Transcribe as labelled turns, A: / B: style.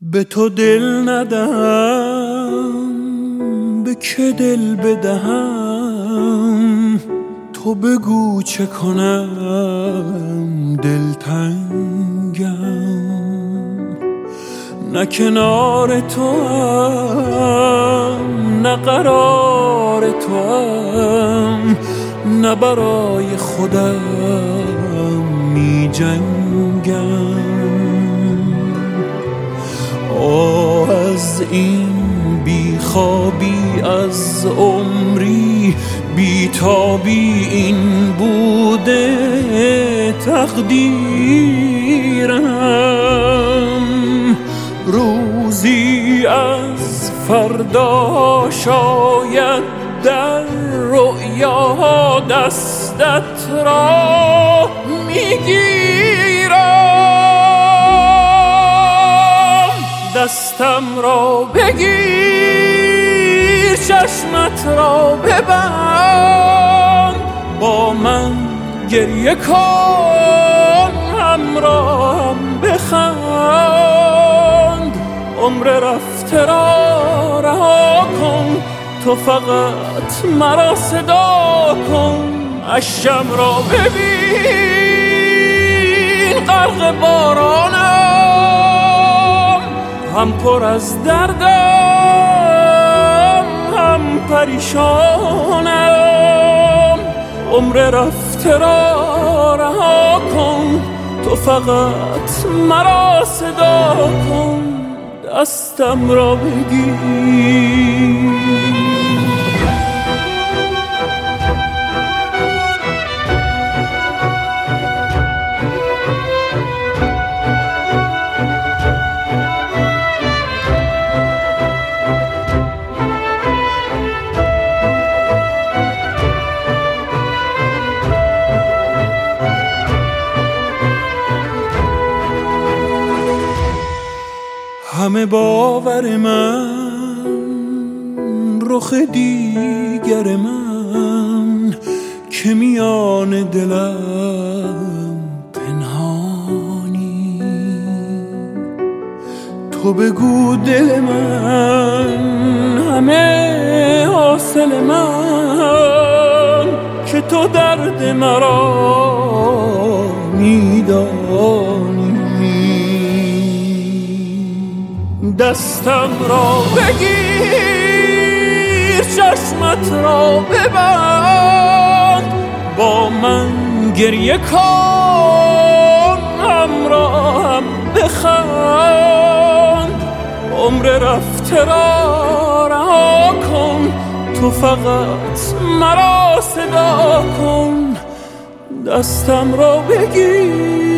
A: به تو دل ندم، به که دل بدهم؟ تو بگو چه کنم، دلتنگم. نه کنار تو هم، نه قرار تو هم، نه برای خودم می جنگم. از این بیخوابی، از عمری بیتابی، این بوده تقدیرم. روزی از فردا شاید در رؤیا دستت را میگیرم. دستم را بگیر، چشمت را ببند، با من گریه کن، همراهم بخند. عمر رفته را رها کن، تو فقط مرا صدا کن. اشکم را ببین، غرق بارانم، هم پر از دردم، هم پریشانم. عمر رفته را رها کن، تو فقط مرا صدا کن. دستم را بگیر. همه باور من، رخ دیگر من، که میان دلم پنهانی. تو بگو دل من، همه حاصل من، که تو درد مرا میدانی. دستم را بگیر، چشمت را ببند، با من گریه کن، همراهم بخند. عمر رفته را رها کن، تو فقط مرا صدا کن. دستم را بگیر.